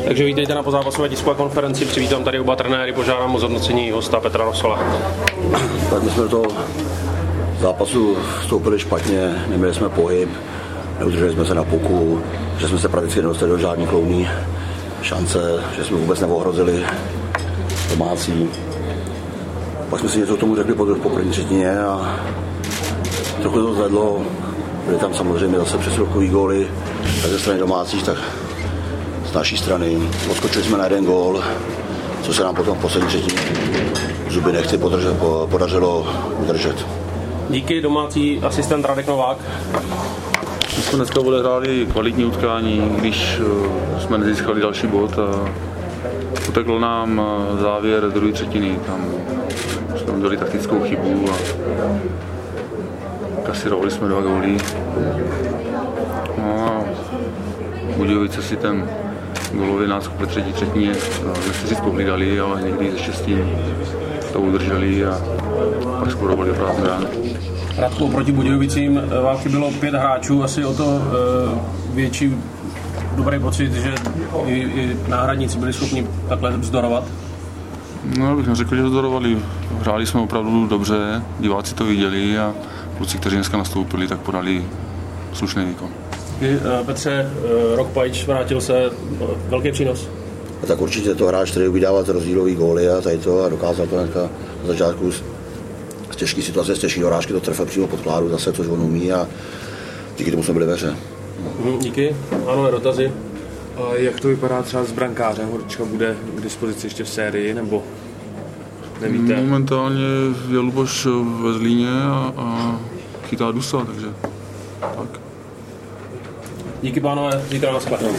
Takže vítejte na pozápasové tiskové konferenci, přivítám tady oba trenéry, požádám o zhodnocení hosta Petra Rosola. Tak my jsme do toho zápasu vstoupili špatně, neměli jsme pohyb, neudrželi jsme se na puku, že jsme se prakticky nedostali do žádný kloudný šance, že jsme vůbec neohrozili domácí. Pak jsme si něco k tomu řekli po první třetině a trochu to zvedlo. Byly tam samozřejmě zase přesilovkový góly, tak ze strany domácích, tak z naší strany. Odskočili jsme na jeden gól, co se nám potom v poslední třetině zuby nechci podařilo udržet. Díky, domácí asistent Radek Novák. My jsme dneska odehráli kvalitní utkání, když jsme nezískali další bod a uteklo nám závěr druhé třetiny. Tam jsme udělali taktickou chybu a kasirovali jsme 2 góly. No a Budějovice si ten gólový náskok ve třetí třetině nechci říct pohlídali, ale někdy ze štěstím to udrželi a pak skorovali do prázdné brány. Radku, proti Budějovicím vám chybělo 5 hráčů, asi o to větší dobrý pocit, že i náhradníci byli schopni takhle vzdorovat? No, já bych neřekl, že vzdorovali. Hráli jsme opravdu dobře, diváci to viděli a kluci, kteří dneska nastoupili, tak podali slušný výkon. Petře, Rok Pajč vrátil se, velký přínos. A tak určitě to hráč, který umí dávat rozdílový góly a tady to a dokázal to hnedka na začátku z těžké situace, z těžké dorážky to trefil přímo pod kládu zase, což on umí a díky tomu jsme byli ve hře. Díky. Ano, dotazy. A jak to vypadá třeba s brankářem? Horčka bude k dispozici ještě v sérii, nebo nevíte? Momentálně je Luboš ve Zlíně a chytá Dusa, takže tak. Díky, pánové, zítra na shledanou.